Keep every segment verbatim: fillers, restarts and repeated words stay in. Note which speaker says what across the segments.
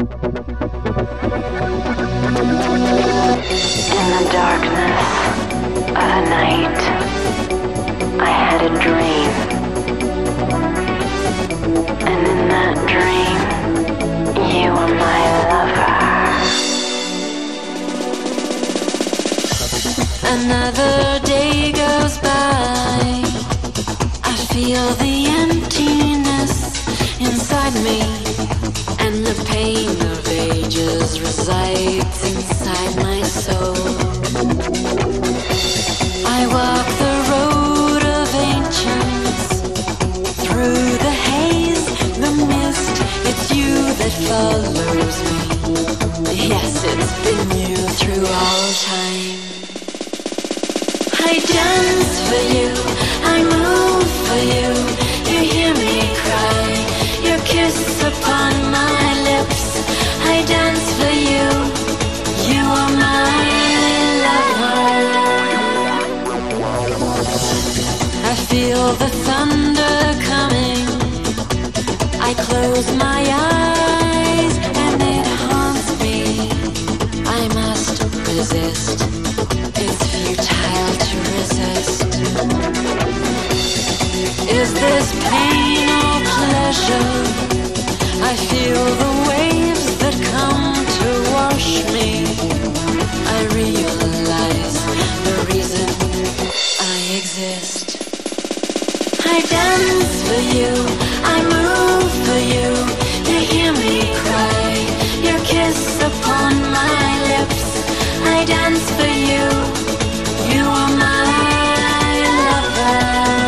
Speaker 1: In the darkness of a night, I had a dream. And in that dream, you were my lover. Another day goes by. I feel the emptiness inside me, and the pain of ages resides inside my soul. I walk the road of ancients, through the haze, the mist. It's you that follows me. Yes, it's been you through all time. I dance for you, I move for you. You hear me cry, your kiss upon my lips. I dance for you, you are my lover. I feel the thunder coming. I close my eyes and it haunts me. I must resist, it's futile to resist. Is this pain or pleasure? I feel the waves that come to wash me. I realize the reason I exist. I dance for you, I move for you. You hear me cry, your kiss upon my lips. I dance for you, you are my lover.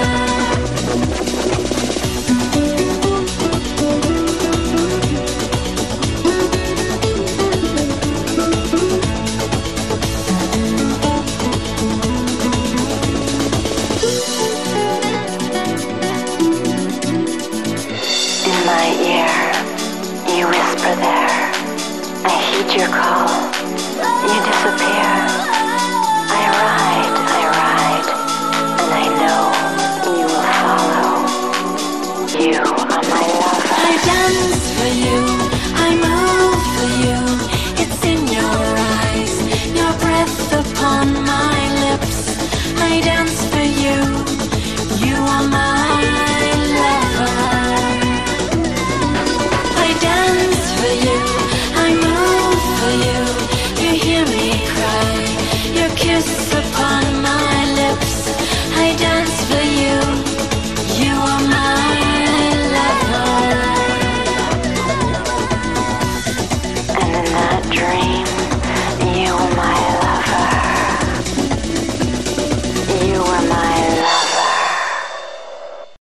Speaker 1: In my ear, you whisper there. I heed your call, you disappear. I ride, I ride, and I know you will follow. You are my lover. I dance for you, I move for you. It's in your eyes, your breath upon my lips. I dance for you, you are my lover. I dance for you, I move for you. You hear me cry, your kiss upon my lips. I dance for you, you are my lover. And in that dream,